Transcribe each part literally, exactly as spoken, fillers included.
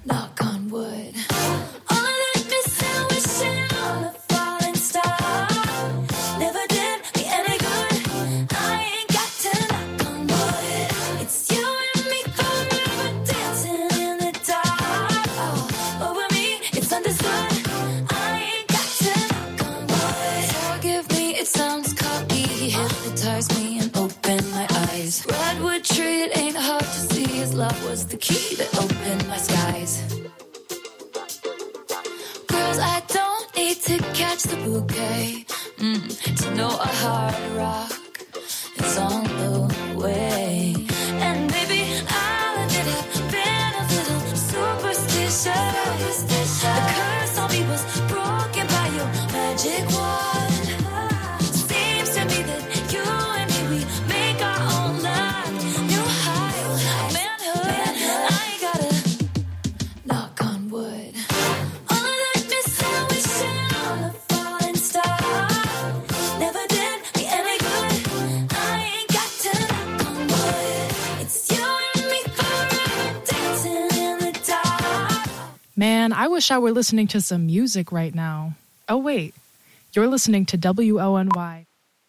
knock on wood. All of that missing, wishing on a falling star never did me any good. I ain't got to knock on wood. It's you and me forever dancing in the dark. Oh, over me, it's understood. I ain't got to knock on wood. Forgive me, it sounds cocky. He hypnotized me and opened my eyes. Redwood tree, it ain't hard to see. His love was the key that opened my skies. Girls, I don't need to catch the bouquet mm, to know a hard rock is on the way. And maybe I'll admit it, been a little superstitious. The curse on me was broken by your magic wand. Seems to me that you and me, we make our own love. New high manhood, I ain't gotta knock on wood. All of that missing, wishing on a falling star never did me any good. I ain't got to knock on wood. It's you and me forever dancing in the dark. Man, I wish I were listening to some music right now. Oh, wait. You're listening to W O N Y.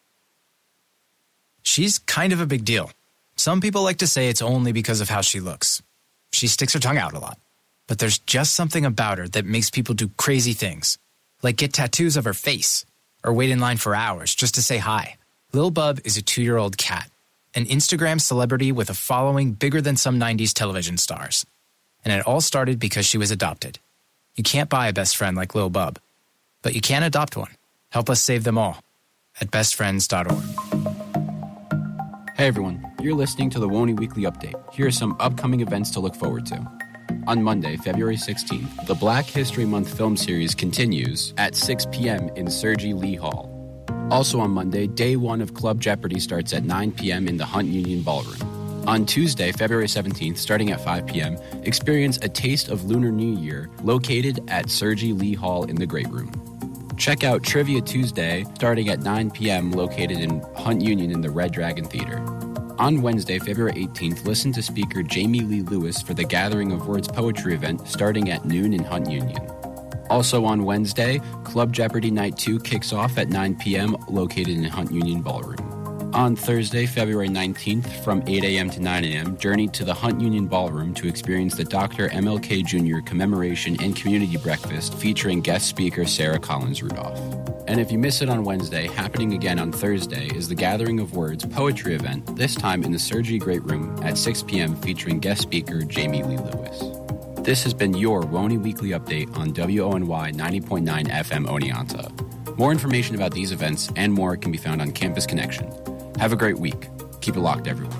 She's kind of a big deal. Some people like to say it's only because of how she looks. She sticks her tongue out a lot. But there's just something about her that makes people do crazy things, like get tattoos of her face or wait in line for hours just to say hi. Lil Bub is a two-year-old cat, an Instagram celebrity with a following bigger than some nineties television stars. And it all started because she was adopted. You can't buy a best friend like Lil Bub, but you can adopt one. Help us save them all at best friends dot org. Hey everyone, you're listening to the Woney Weekly Update. Here are some upcoming events to look forward to. On Monday, February sixteenth, the Black History Month film series continues at six p.m. in Sergi Lee Hall. Also on Monday, day one of Club Jeopardy starts at nine p.m. in the Hunt Union Ballroom. On Tuesday, February seventeenth, starting at five p.m., experience a taste of Lunar New Year located at Sergi Lee Hall in the Great Room. Check out Trivia Tuesday, starting at nine p.m., located in Hunt Union in the Red Dragon Theater. On Wednesday, February eighteenth, listen to speaker Jamie Lee Lewis for the Gathering of Words poetry event starting at noon in Hunt Union. Also on Wednesday, Club Jeopardy Night two kicks off at nine p.m., located in Hunt Union Ballroom. On Thursday, February nineteenth, from eight a.m. to nine a.m., journey to the Hunt Union Ballroom to experience the Doctor M L K Junior Commemoration and Community Breakfast featuring guest speaker Sarah Collins Rudolph. And if you miss it on Wednesday, happening again on Thursday is the Gathering of Words poetry event, this time in the Sergi Great Room at six p.m. featuring guest speaker Jamie Lee Lewis. This has been your Woney Weekly Update on W O N Y ninety point nine F M Oneonta. More information about these events and more can be found on Campus Connection. Have a great week. Keep it locked, everyone.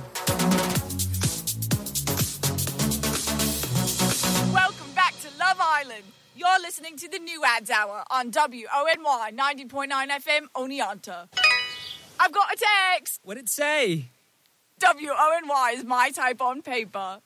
Welcome back to Love Island. You're listening to the New Ads Hour on W O N Y ninety point nine F M Oneonta. I've got a text. What'd it say? W O N Y is my type on paper.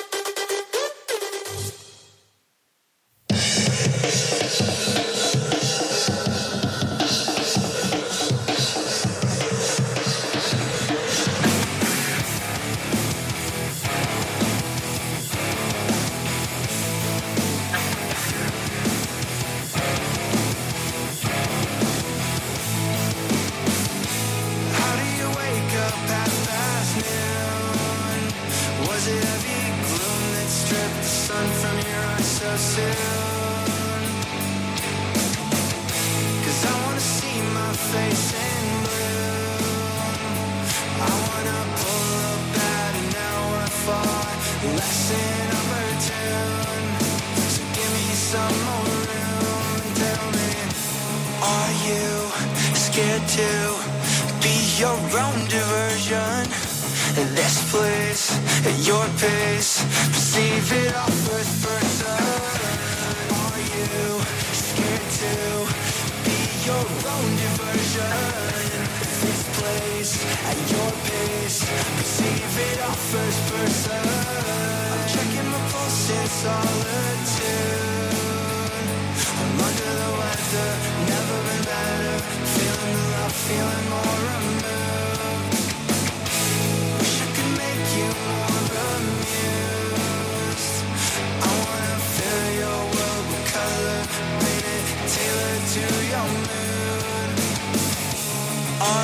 This place, your pace, perceive it all first person. Are you scared to be your own diversion? This place, at your pace, perceive it all first person. I'm checking my pulse in solitude. I'm under the weather, never been better. Feeling the love, feeling more removed. You more amused. I wanna feel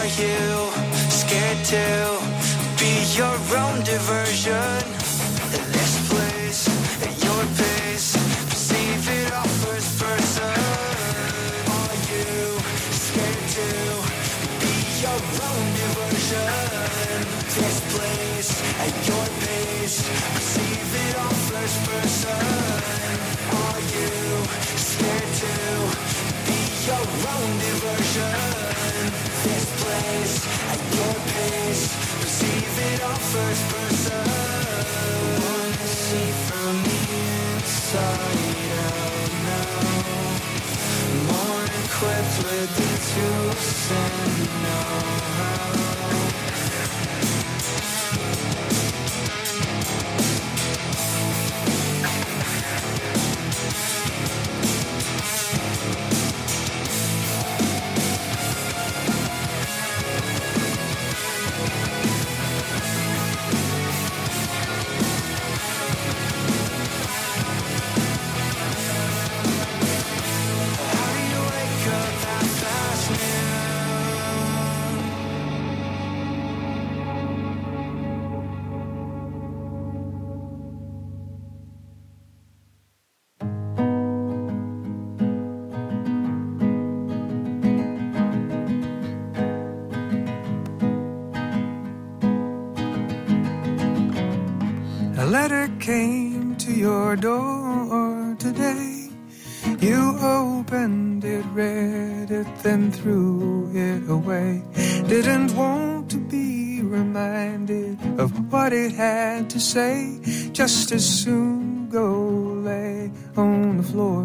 you scared to be your own diversion? This place at your pace, perceive it all first person. Are you scared to be your own diversion? This place at your pace, perceive it all first person. Are you scared to be your own diversion? This place at your pace, perceive it all first person. Wanna see from the inside out now. More equipped with the tools and know-how. A letter came to your door today. You opened it, read it, then threw it away. Didn't want to be reminded of what it had to say. Just as soon go lay on the floor,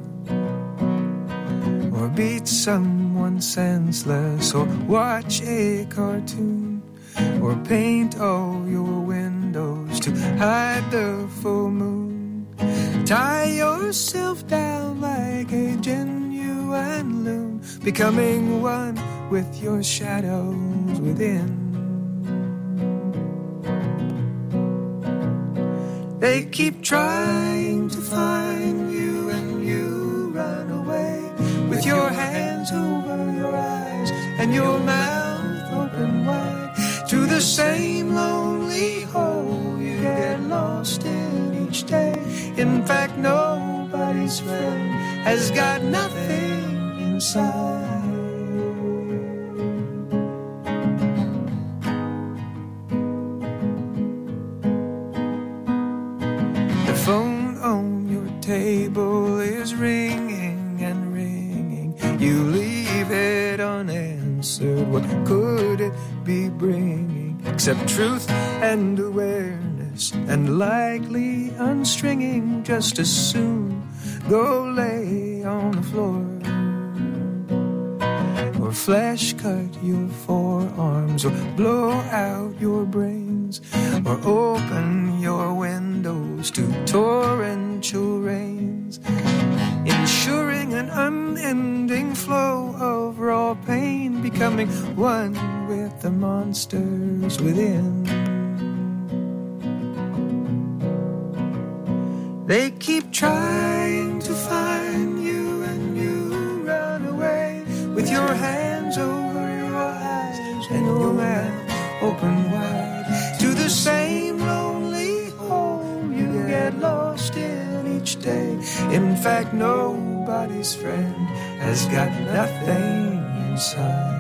or beat someone senseless, or watch a cartoon, or paint all your windows to hide the full moon. Tie yourself down like a genuine loon, becoming one with your shadows within. They keep trying to find you and you run away, with your hands over your eyes and your mouth open wide, to the same lonely hole you get lost in each day. In fact, nobody's friend has got nothing inside. The phone on your table is ringing and ringing. You leave it unanswered. What could it be bringing except truth and awareness, and likely unstringing? Just as soon go lay on the floor, or flesh cut your forearms, or blow out your brains, or open your windows to torrential rains, ensuring an unending flow of raw pain, becoming one with the monsters within. They keep trying to find you and you run away, with your hands over your eyes and your mouth open wide, to the same lonely hole you get lost in each day. In fact, nobody's friend has got nothing inside.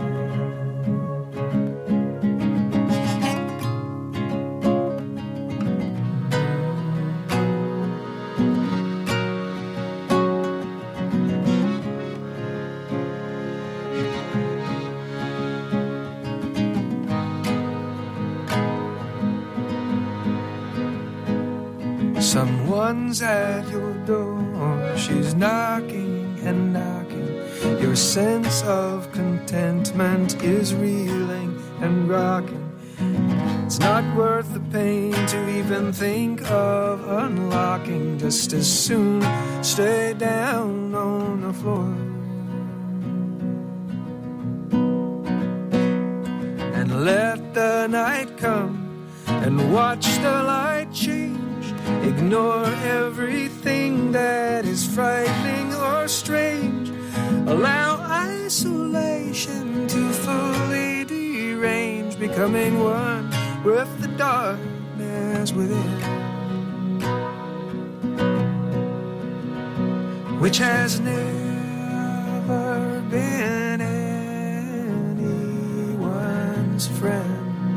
Someone's at your door, she's knocking and knocking. Your sense of contentment is reeling and rocking. It's not worth the pain to even think of unlocking. Just as soon stay down on the floor and let the night come and watch the light change. Ignore everything that is frightening or strange. Allow isolation to fully becoming one with the darkness within, which has never been anyone's friend.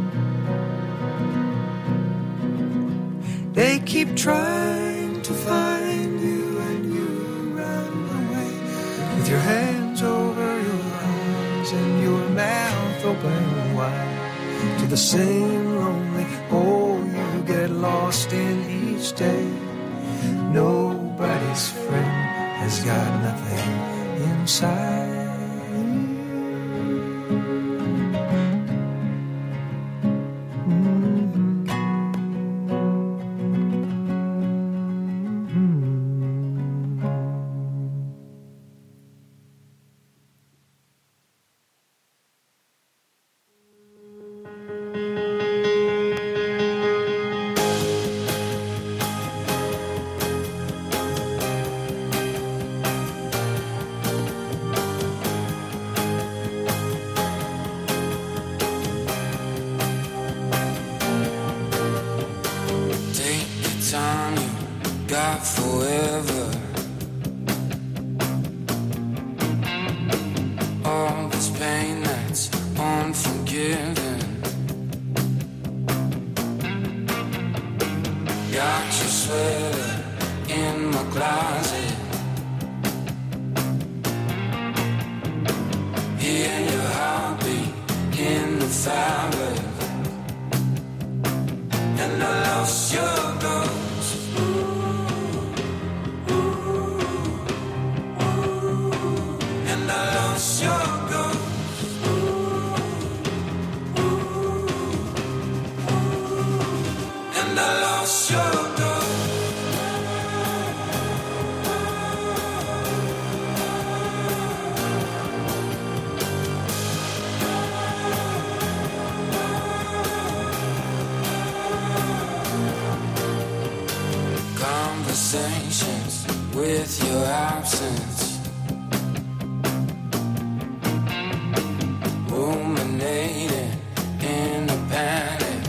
They keep trying to find you and you run away with your hands over your eyes and your mouth open wide to the same lonely hole you get lost in each day. Nobody's friend has got nothing inside. Conversations with your absence, ruminating in a panic,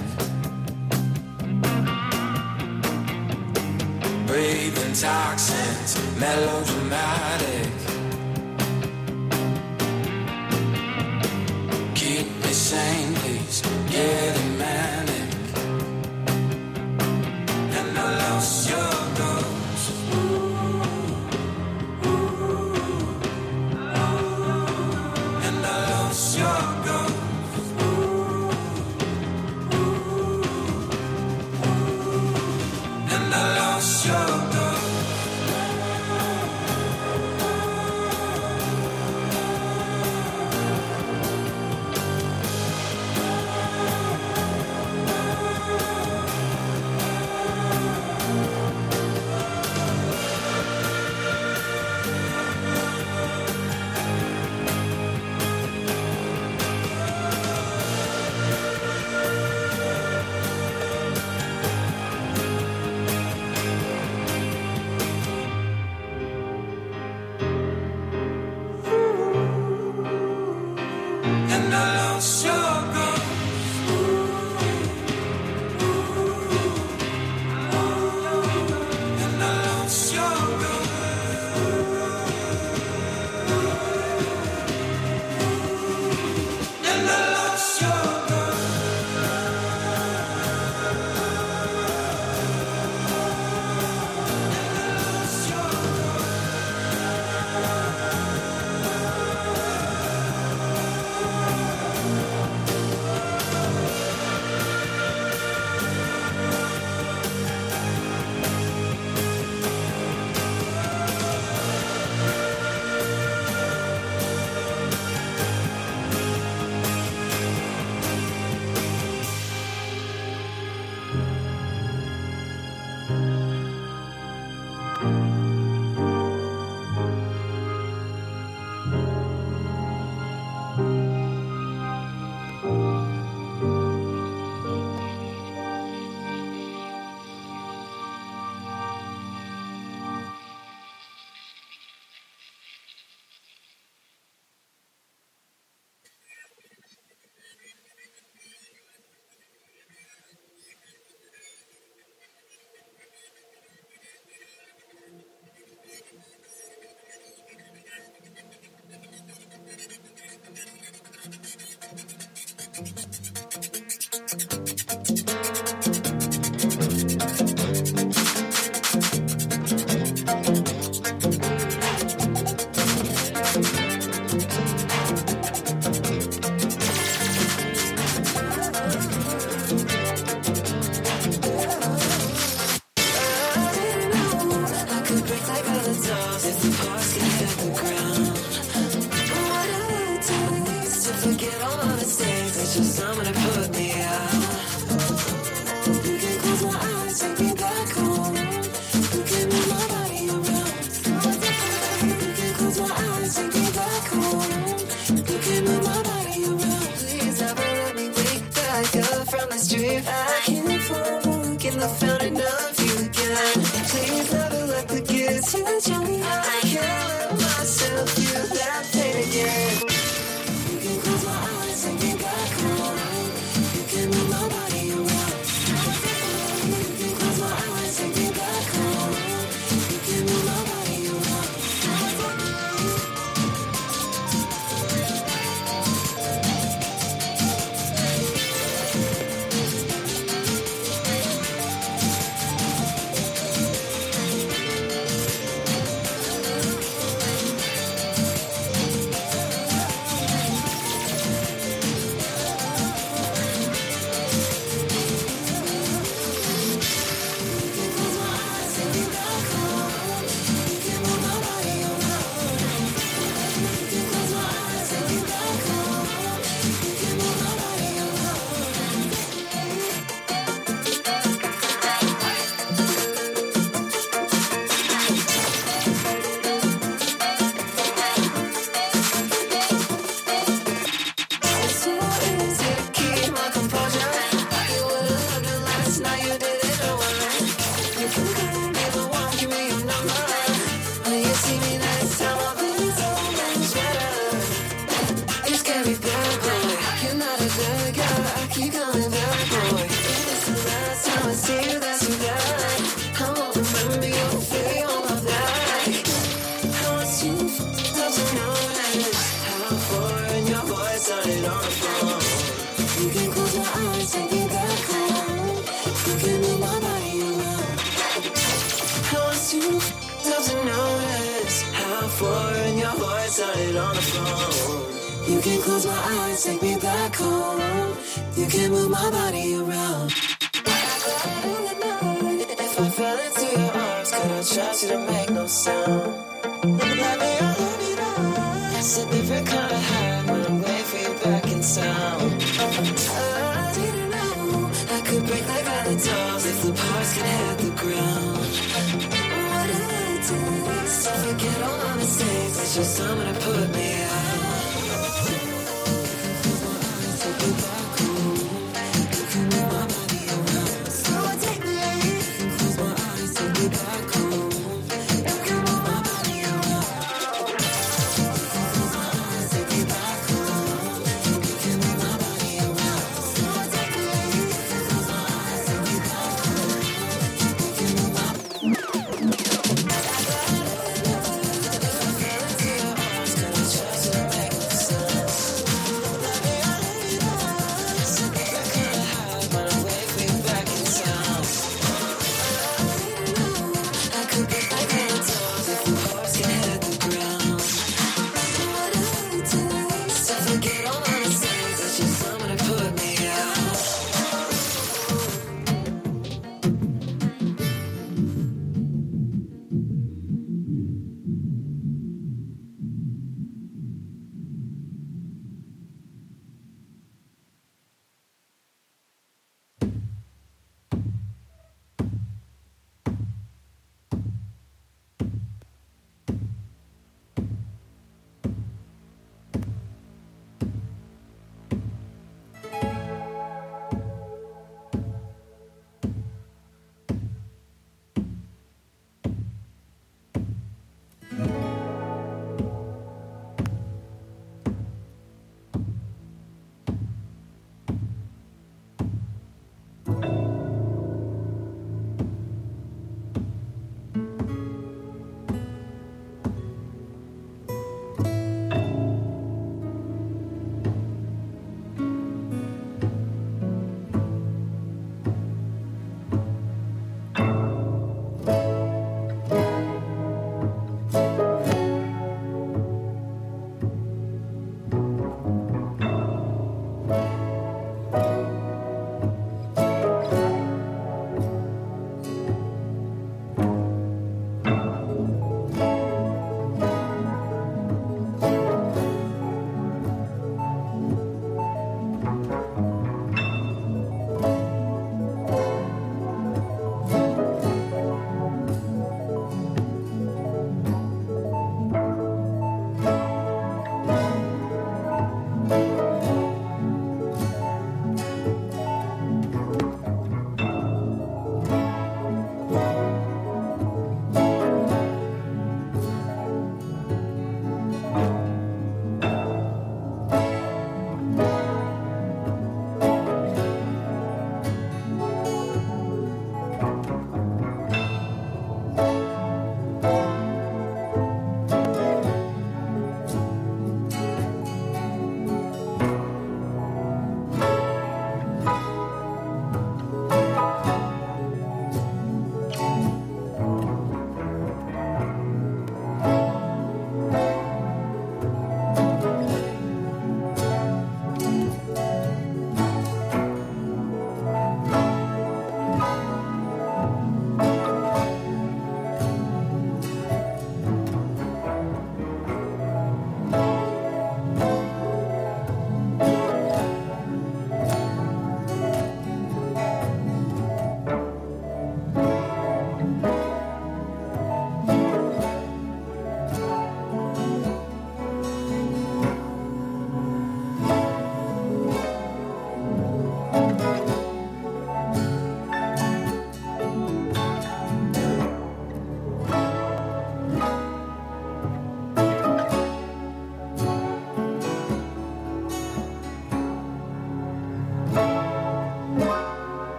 breathing toxins, melodramatic. Keep me sane, please, getting manic. And I lost your toes if the parts can hit the ground. What do it takes to forget all my mistakes? It's just someone to put me out. You can close my eyes, take me back home. You can move my body around. You can close my eyes, take me back home. You can move my body around. Please never let me wake back up from this dream. I can't look in the fountain of you again. Please never let the kids touch me. I can't let myself feel that pain again. You can close my eyes, take me back home. You can move my body around. You can close my eyes, take me back home. You can move my body around. You can close my eyes, take me back home. You can move my body around. If I fell into your arms, could I trust you to make no sound? Let me hold it on. It's a different kind of high when I'm waiting for you back in sound. I didn't know I could break like other toes if the parts can hit the ground. What did it take to forget all my mistakes? It's just someone to put me out. Trust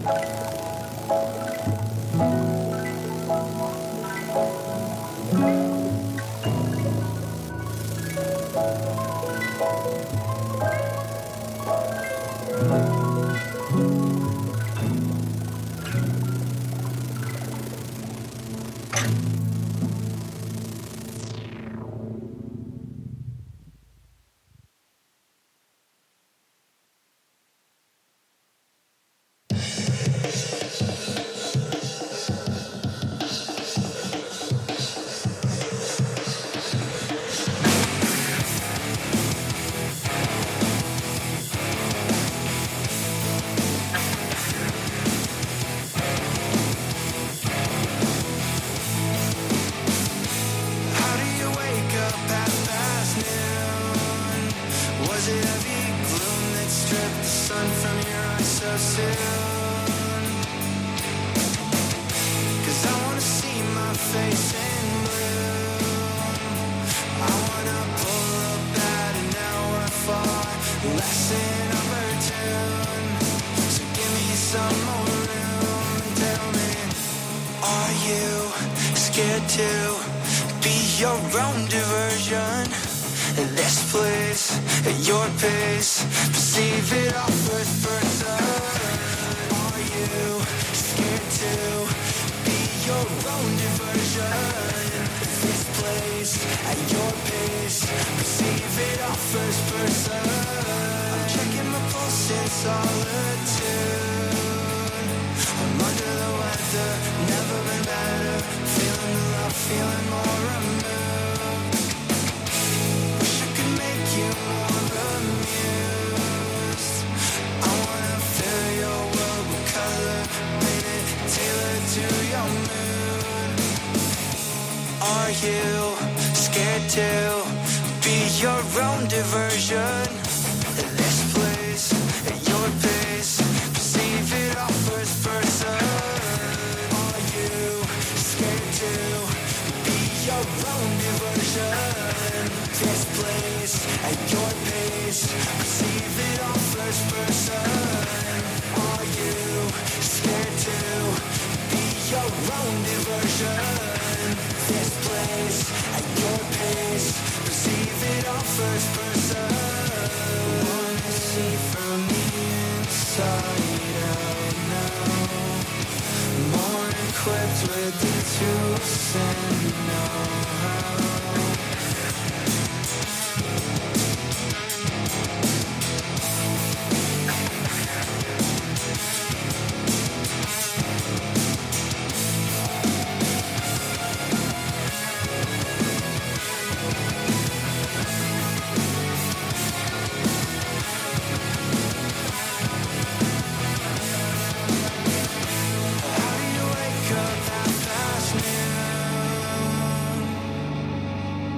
How do you wake up half past noon? Was it heavy gloom that stripped the sun from your eyes so soon? 'Cause I wanna see my face in bloom. I wanna pull up at an hour far less than opportune. So give me some more room and tell me, are you scared to be your own diversion? This place, at your pace, perceive it all first person. Are you scared to be your own diversion? This place, at your pace, perceive it all first person. I'm checking my pulse in solitude. I'm under the weather, never been better. Feeling the love, feeling more removed. Wish I could make you more amused. I wanna fill your world with color, paint it tailored to your mood. Are you scared to be your own diversion? This place, at your pace, perceive it all first person. Are you scared to be your own diversion? This place, at your pace, perceive it all first person. Are you scared to be your own diversion? This place, at your pace, perceive it all first person. Wanna see from the inside out now. More equipped with the tools and know-how. How do you wake up half past noon?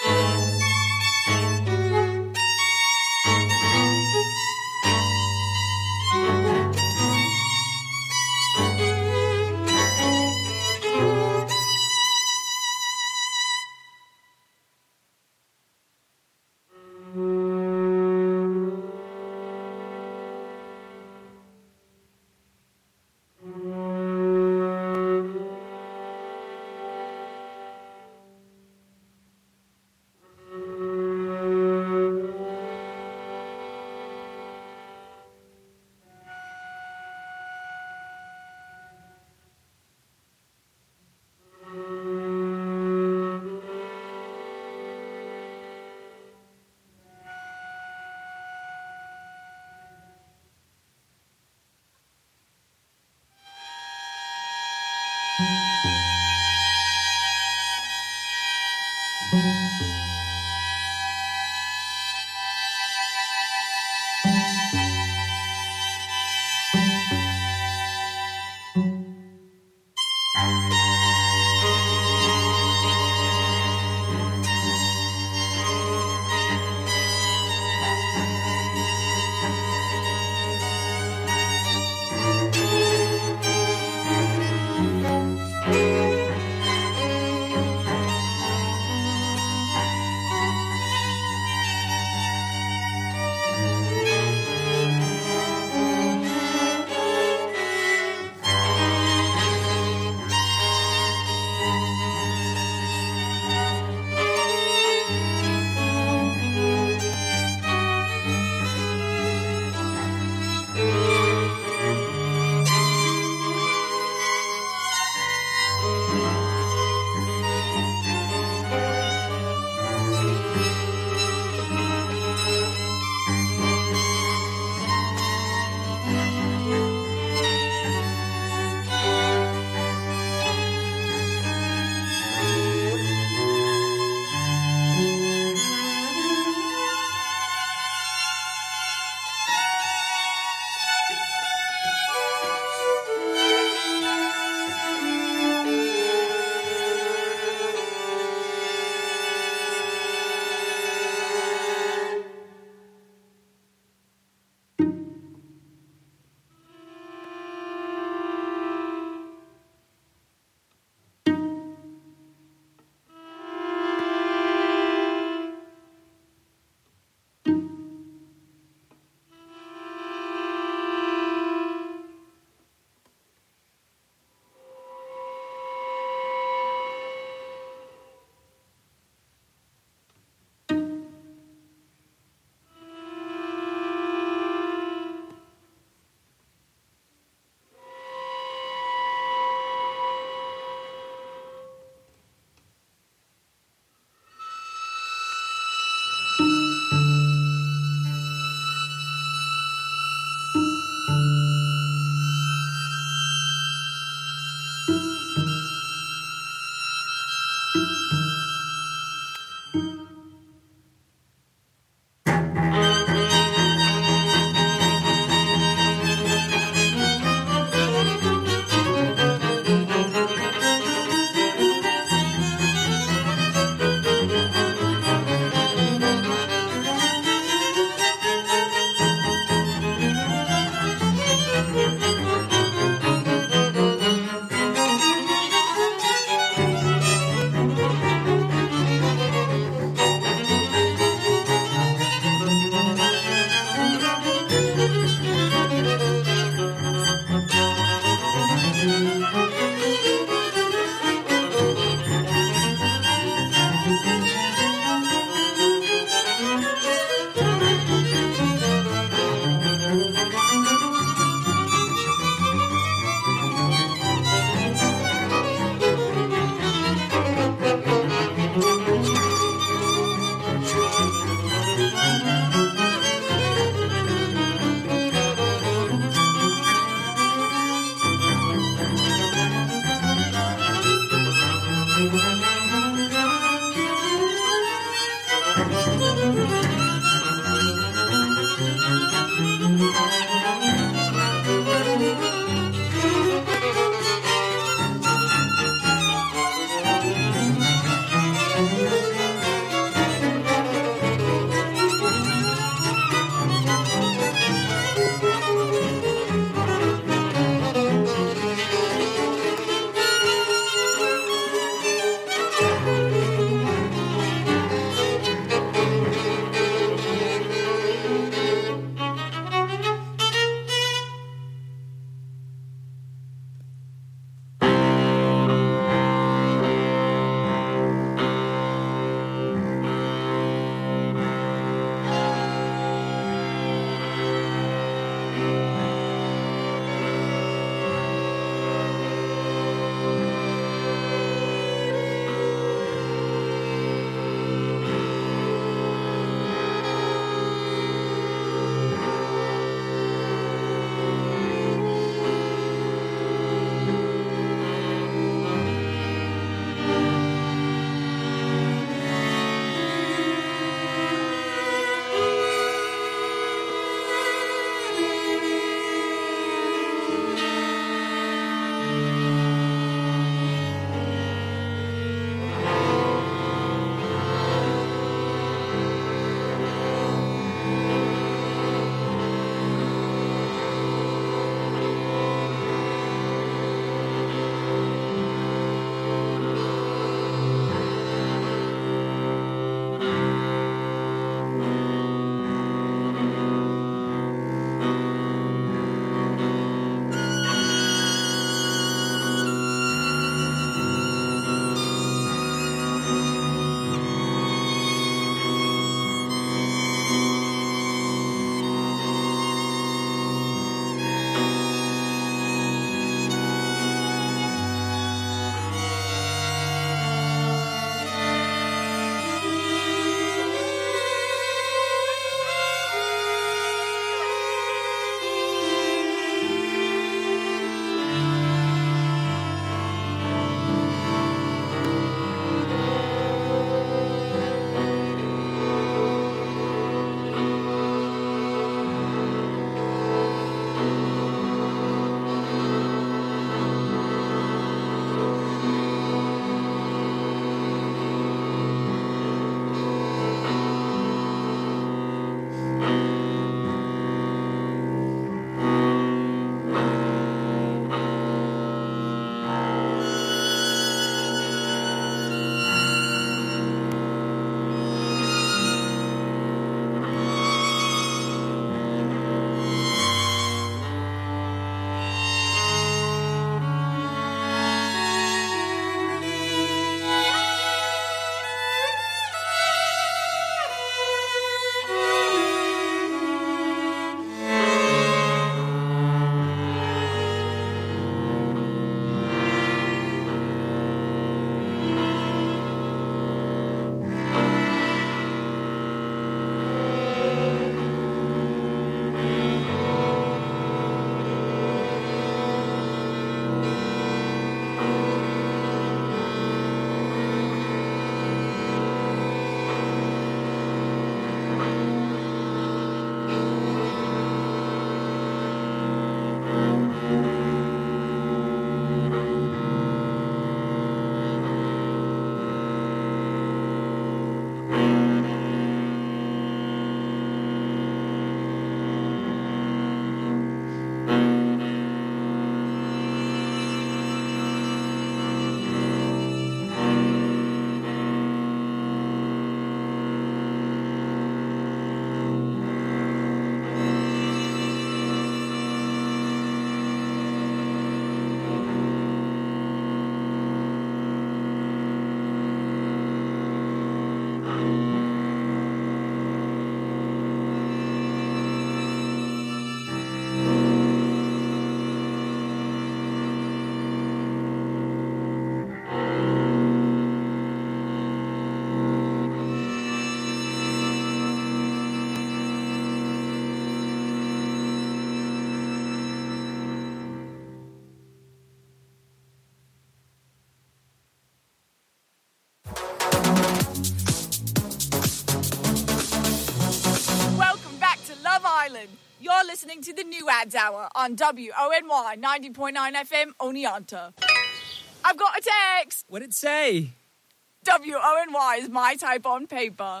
Island. You're listening to the New Ads Hour on W O N Y ninety point nine F M Oneonta. I've got a text. What'd it say? W O N Y is my type on paper.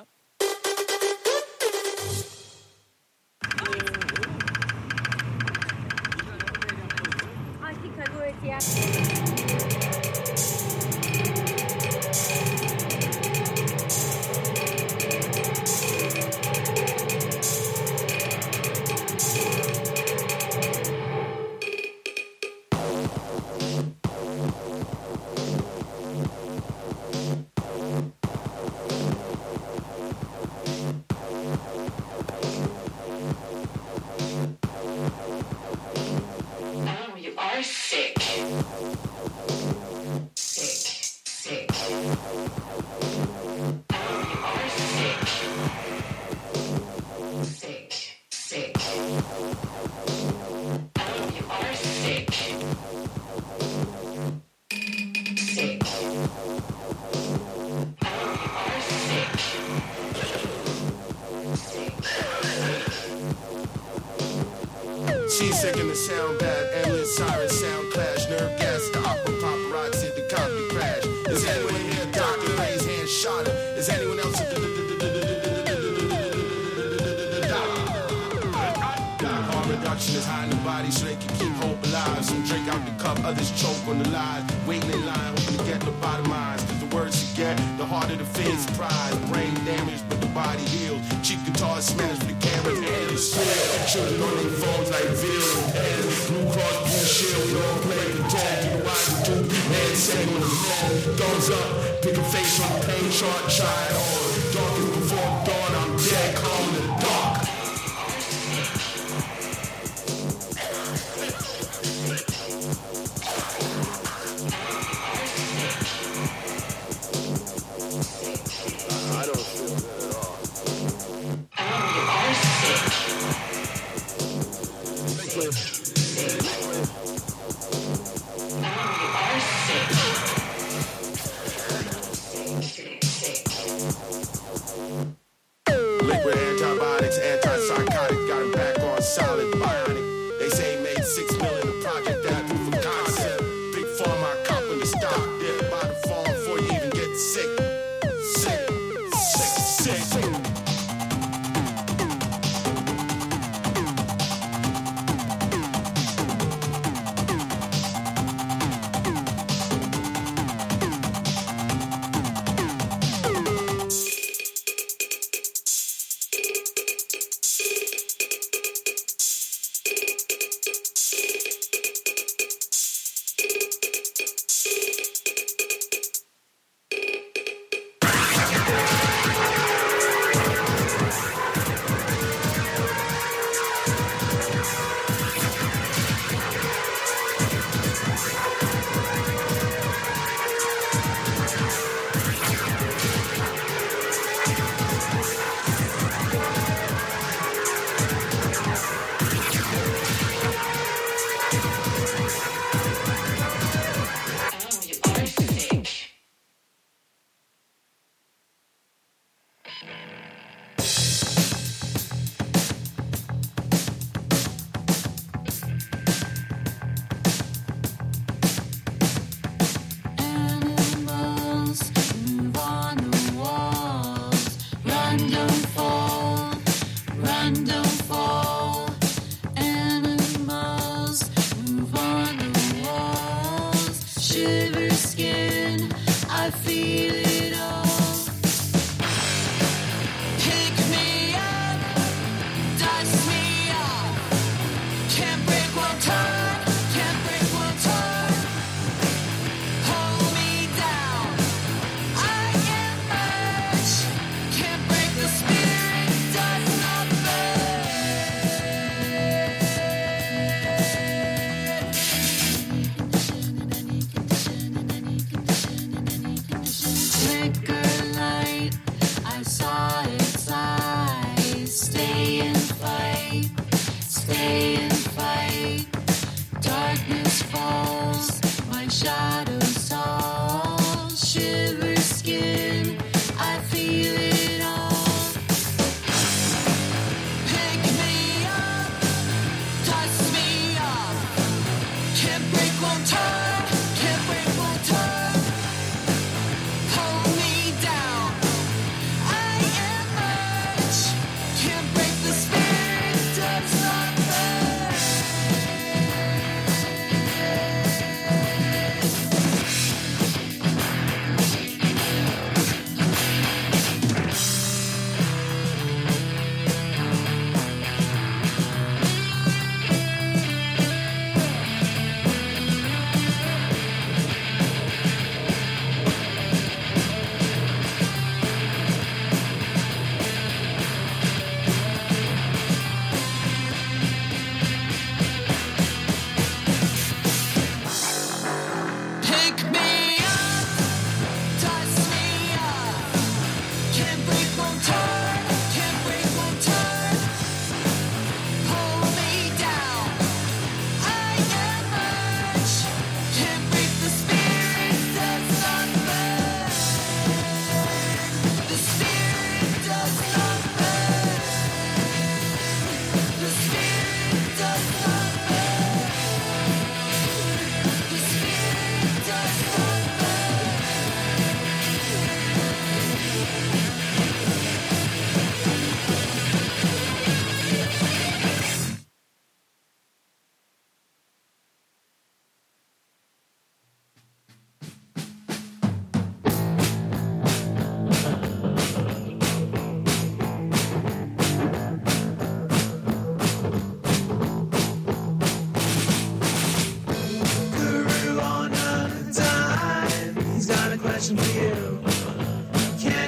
She's sick in the sound bad, ambulance siren sound clash, nerve gas, the opera paparazzi, the copy crash. Is anyone here? Doctor, raise hand, shot her. Is anyone else? Harm reduction is hiding the body so they can keep hope alive. Some drink out the cup, others choke on the lies, waiting in line, hoping to get the bottom lines. Cause the worse you get, the harder the fear surprise. Brain damage, but the body heals. Cheap guitar smash for the cameras and the steel. Children on their phones like video and Blue Cross Blue Shield. We all play the talk to the wise and two hands setting on the phone. Thumbs up, pick a face on the pain chart, try it on. Darkest before dawn, I'm dead calm in the dark. I don't feel good at all. Sick.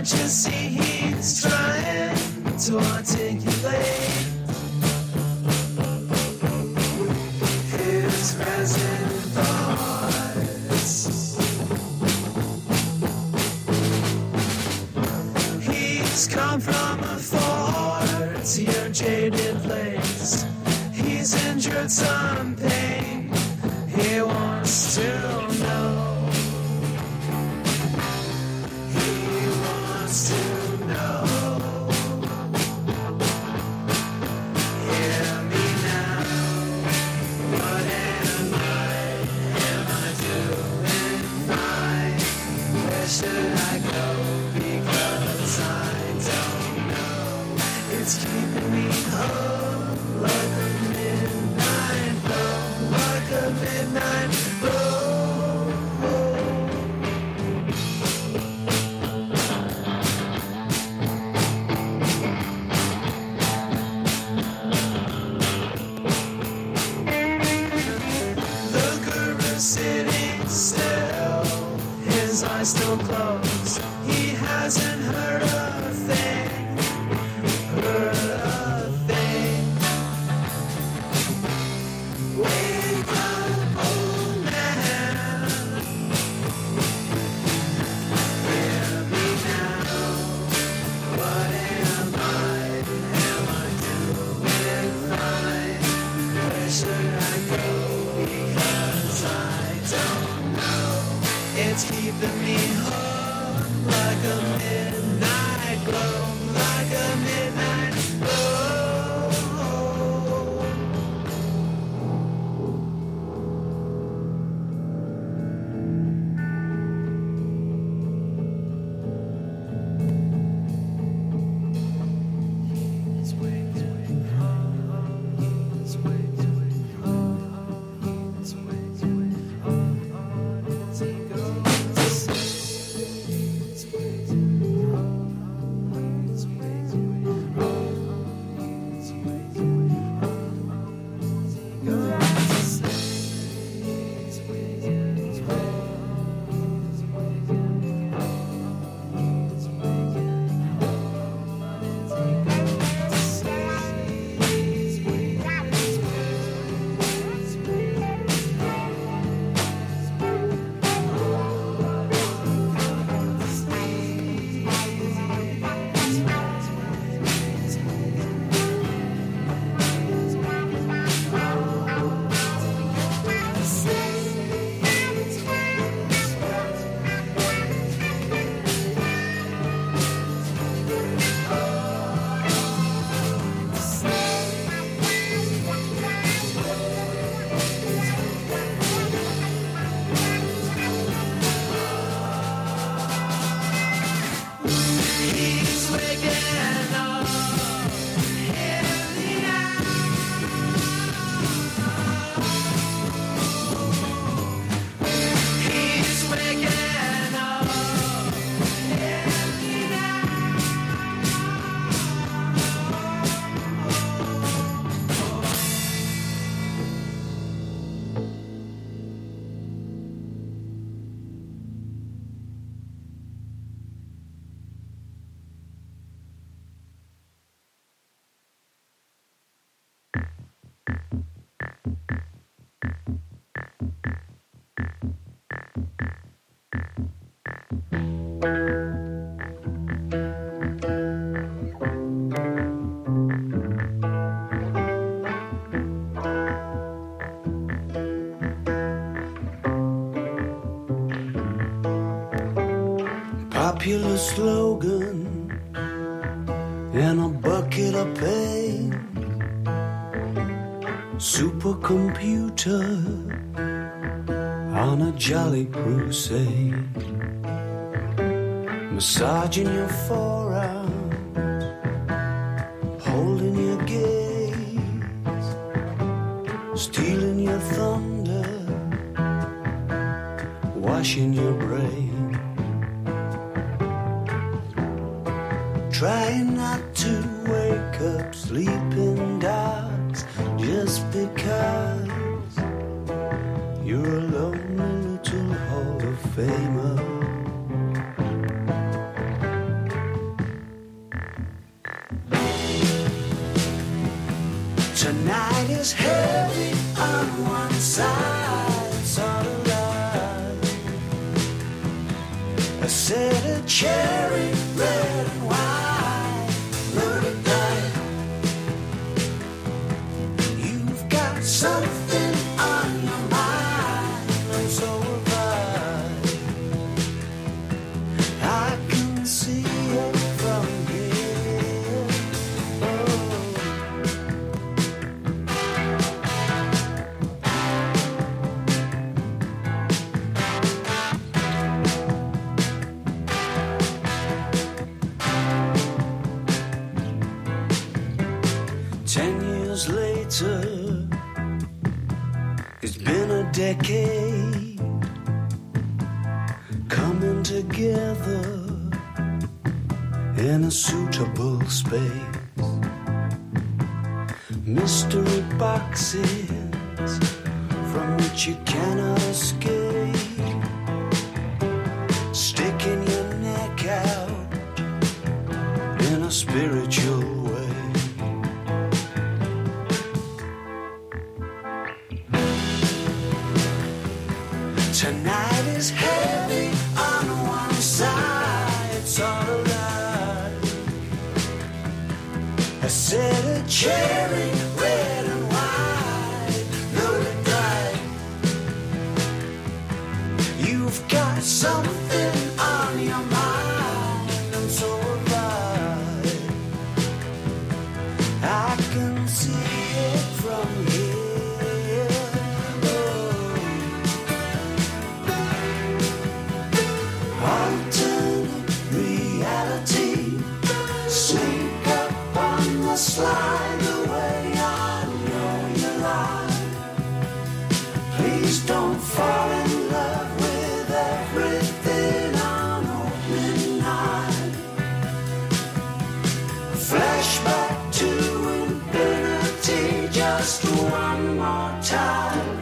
Can't you see he's trying to articulate his resin thoughts? He's come from afar to your jaded place. He's injured some pain. He wants to know. He wants to know. Hear me now. What am I? Am I doing fine? Where should I go? Because I don't know. It's keeping me home like a midnight blow, like a midnight blow. The guru's sitting still, his eyes still closed. He hasn't heard a thing, heard a thing. Wake up, old man. Hear me now. What am I? Am I doing fine? Where should I go? Because I don't know. It's keeping me home like a midnight glow, like a midnight glow. He's waking up. Hear me now. He's waking up. Hear me now. Popular slogan and a bucket of pain. Supercomputer on a jolly crusade. Massaging your forearm, holding your gaze, stealing your thunder, washing your brain. Trying not to wake up sleeping dogs just because you're a lonely little Hall of Famer. Tonight is heavy on one side, it's all a lie. I said a cherry red and white, murder night. You've got something on your mind, and so have I. I can see it from here. Oh. Ten years later, it's been a decade, coming together in a suitable space. Mystery boxes from which you cannot escape, sticking your neck out in a spiritual way. Tonight is heavy on one side, it's all a lie. I said a cherry red and white, loaded bright. You've got something on your mind, and so have I. I can see it from here. Alternate reality, sneak up on the slide the way I know you lie. Please don't fall in love with everything on opening night. Flashback to infinity just one more time.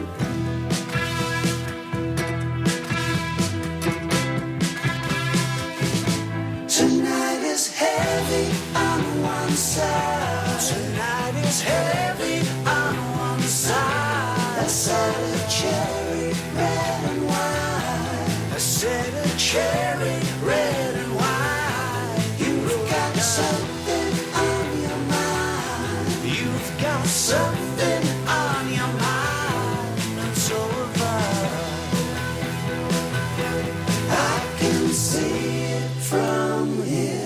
Tonight is heavy on one side. Tonight is heavy on one side. I said a cherry red and white. I said a cherry red and white. You've got something on your mind. You've got something on your mind, and so have I. I can see it from here.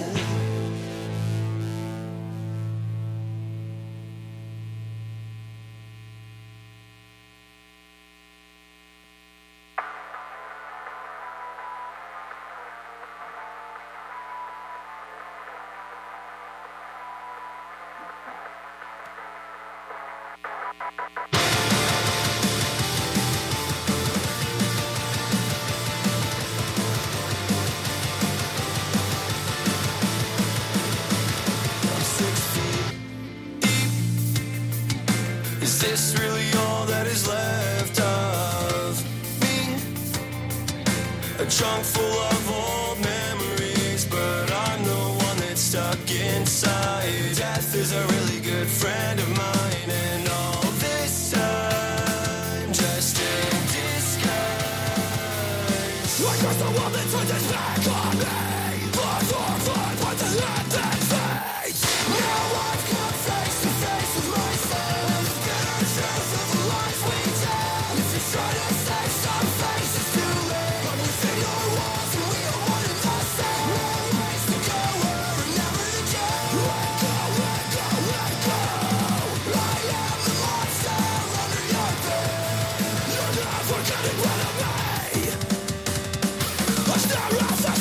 Is this really all that is left of me? A trunk full of old memories, but I'm the one that's stuck inside. Death is a really good friend of mine, and all this time just in disguise. I guess the one that turned his back on me, but or fun with the end and fate. Now I've come face to face with myself. Truth of the lies we tell. If you're trying to say some faces too late, I'm within your walls and we are one and the same. No ways to go or remember the day. Let go, let go, let go. I am the monster under your bed. You're never getting rid of me. I stare at the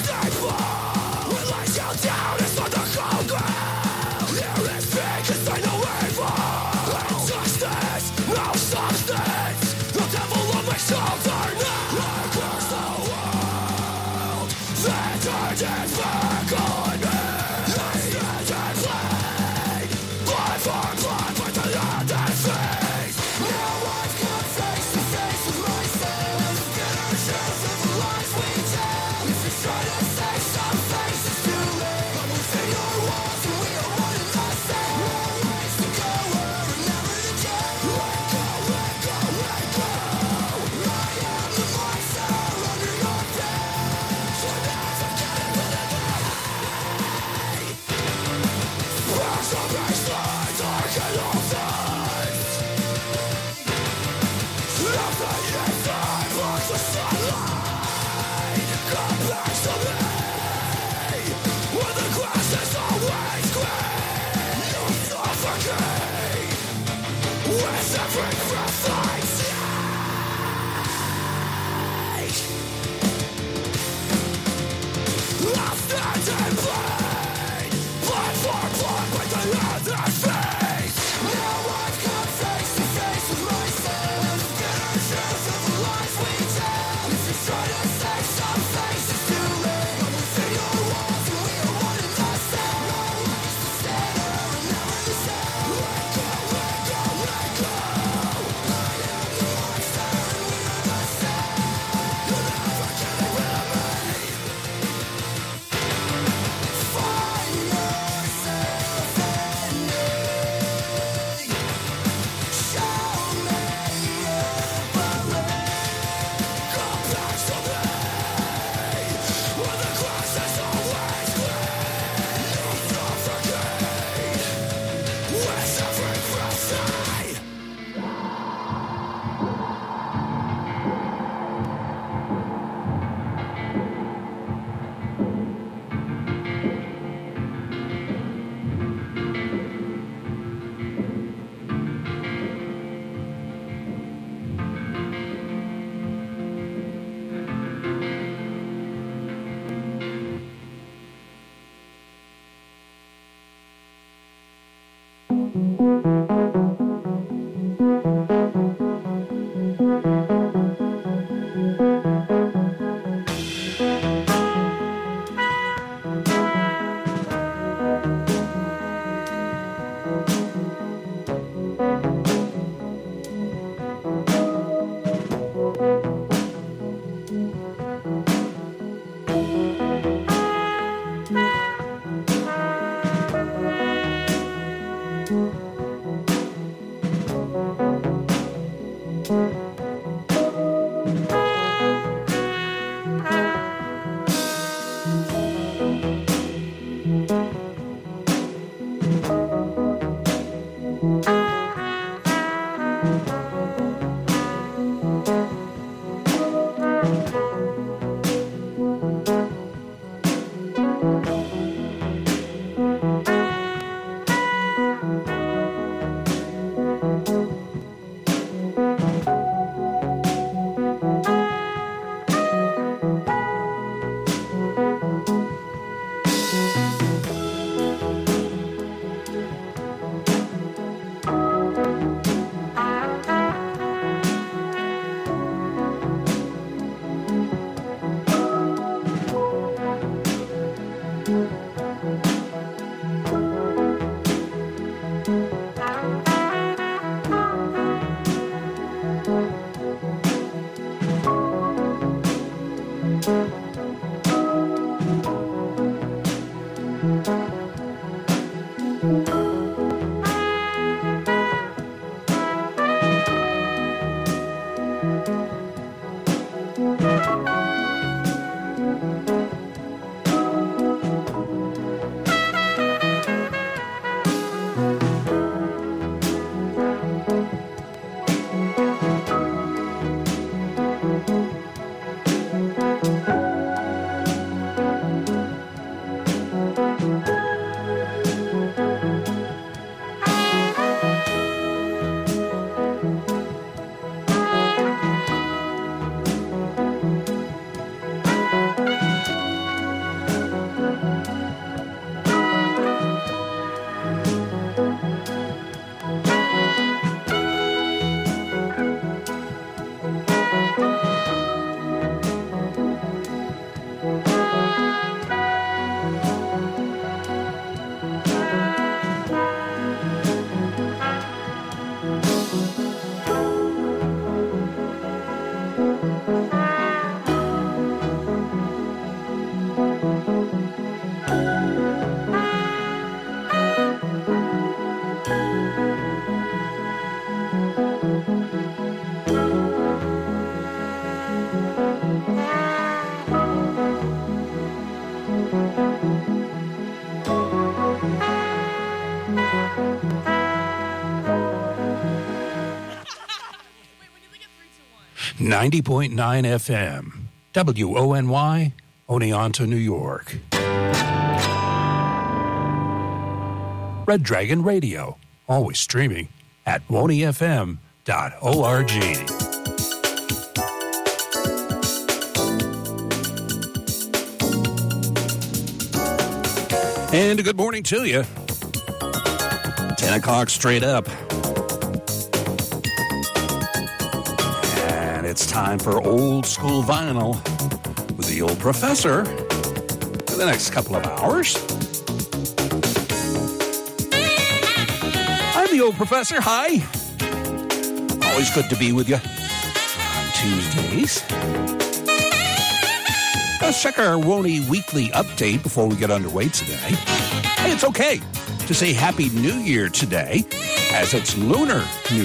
ninety point nine F M, W O N Y, Oneonta, New York. Red Dragon Radio, always streaming at woney f m dot org. And a good morning to you. ten o'clock straight up. And it's time for old school vinyl with the old professor for the next couple of hours. I'm the old professor. Hi. Always good to be with you on Tuesdays. Let's check our Woney Weekly update before we get underway today. Hey, it's okay to say Happy New Year today, as it's Lunar New